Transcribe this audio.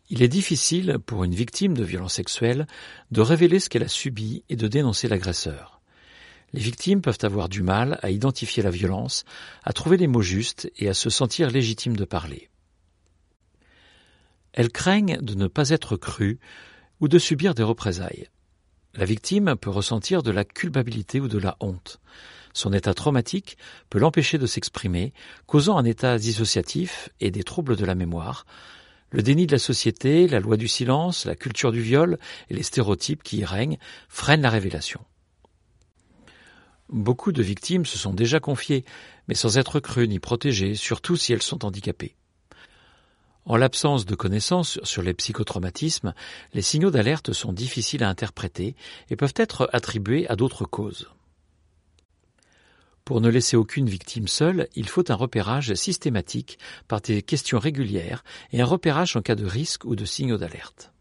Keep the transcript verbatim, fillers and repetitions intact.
Il est difficile pour une victime de violences sexuelles de révéler ce qu'elle a subi et de dénoncer l'agresseur. Les victimes peuvent avoir du mal à identifier la violence, à trouver les mots justes et à se sentir légitimes de parler. Elles craignent de ne pas être crues ou de subir des représailles. La victime peut ressentir de la culpabilité ou de la honte. Son état traumatique peut l'empêcher de s'exprimer, causant un état dissociatif et des troubles de la mémoire. Le déni de la société, la loi du silence, la culture du viol et les stéréotypes qui y règnent freinent la révélation. Beaucoup de victimes se sont déjà confiées, mais sans être crues ni protégées, surtout si elles sont handicapées. En l'absence de connaissances sur les psychotraumatismes, les signaux d'alerte sont difficiles à interpréter et peuvent être attribués à d'autres causes. Pour ne laisser aucune victime seule, il faut un repérage systématique par des questions régulières et un repérage en cas de risque ou de signaux d'alerte.